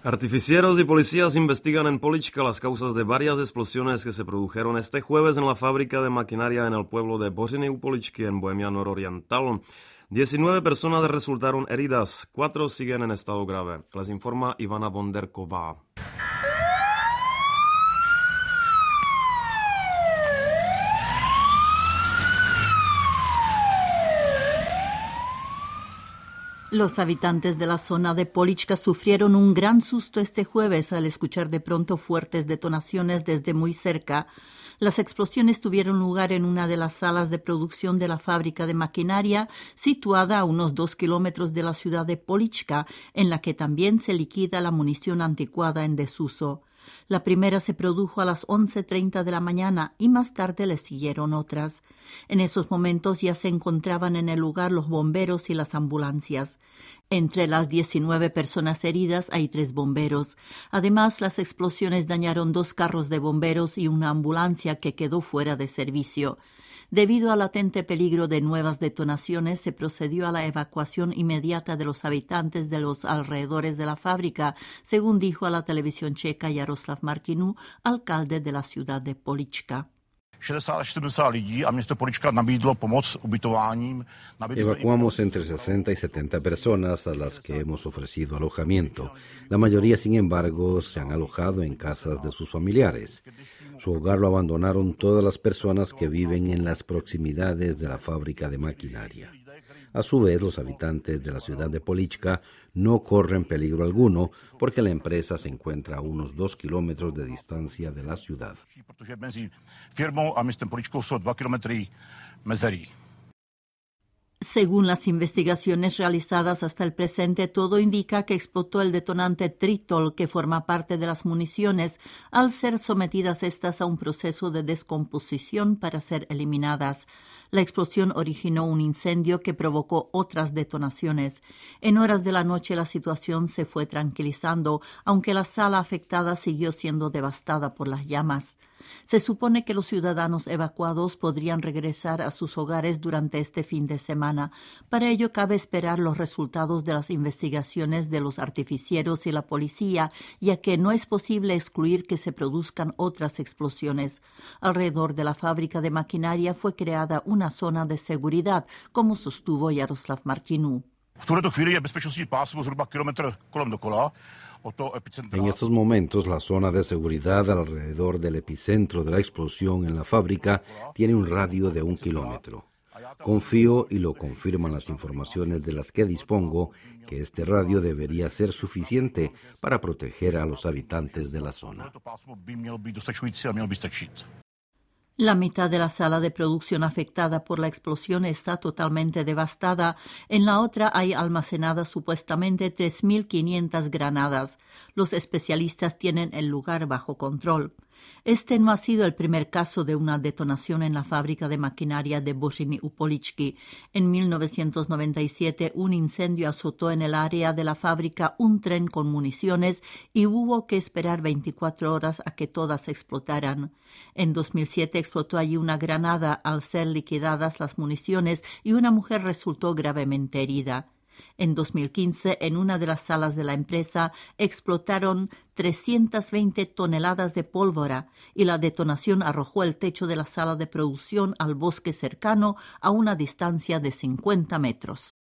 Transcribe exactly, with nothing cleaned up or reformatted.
Artificieros y policías investigan en Polička las causas de varias explosiones que se produjeron este jueves en la fábrica de maquinaria en el pueblo de Bořiny u Poličky, en Bohemia nororiental. diecinueve personas resultaron heridas, cuatro siguen en estado grave. Les informa Ivana Vonderková. Los habitantes de la zona de Polička sufrieron un gran susto este jueves al escuchar de pronto fuertes detonaciones desde muy cerca. Las explosiones tuvieron lugar en una de las salas de producción de la fábrica de maquinaria, situada a unos dos kilómetros de la ciudad de Polička, en la que también se liquida la munición anticuada en desuso. La primera se produjo a las once treinta de la mañana y más tarde le siguieron otras. En esos momentos ya se encontraban en el lugar los bomberos y las ambulancias. Entre las diecinueve personas heridas hay tres bomberos. Además, las explosiones dañaron dos carros de bomberos y una ambulancia que quedó fuera de servicio. Debido al latente peligro de nuevas detonaciones, se procedió a la evacuación inmediata de los habitantes de los alrededores de la fábrica, según dijo a la televisión checa Jaroslav Martinů, alcalde de la ciudad de Polička. Evacuamos entre sesenta y setenta personas a las que hemos ofrecido alojamiento. La mayoría, sin embargo, se han alojado en casas de sus familiares. Su hogar lo abandonaron todas las personas que viven en las proximidades de la fábrica de maquinaria. A su vez, los habitantes de la ciudad de Polička no corren peligro alguno porque la empresa se encuentra a unos dos kilómetros de distancia de la ciudad. Según las investigaciones realizadas hasta el presente, todo indica que explotó el detonante tritol, que forma parte de las municiones, al ser sometidas estas a un proceso de descomposición para ser eliminadas. La explosión originó un incendio que provocó otras detonaciones. En horas de la noche la situación se fue tranquilizando, aunque la sala afectada siguió siendo devastada por las llamas. Se supone que los ciudadanos evacuados podrían regresar a sus hogares durante este fin de semana. Para ello cabe esperar los resultados de las investigaciones de los artificieros y la policía, ya que no es posible excluir que se produzcan otras explosiones. Alrededor de la fábrica de maquinaria fue creada una zona de seguridad, como sostuvo Jaroslav Martinů. En estos momentos, la zona de seguridad alrededor del epicentro de la explosión en la fábrica tiene un radio de un kilómetro. Confío, y lo confirman las informaciones de las que dispongo, que este radio debería ser suficiente para proteger a los habitantes de la zona. La mitad de la sala de producción afectada por la explosión está totalmente devastada. En la otra hay almacenadas supuestamente tres mil quinientas granadas. Los especialistas tienen el lugar bajo control. Este no ha sido el primer caso de una detonación en la fábrica de maquinaria de Bořiny u Poličky. En mil novecientos noventa y siete, un incendio azotó en el área de la fábrica un tren con municiones y hubo que esperar veinticuatro horas a que todas explotaran. En dos mil siete explotó allí una granada al ser liquidadas las municiones y una mujer resultó gravemente herida. En dos mil quince, en una de las salas de la empresa, explotaron trescientas veinte toneladas de pólvora y la detonación arrojó el techo de la sala de producción al bosque cercano a una distancia de cincuenta metros.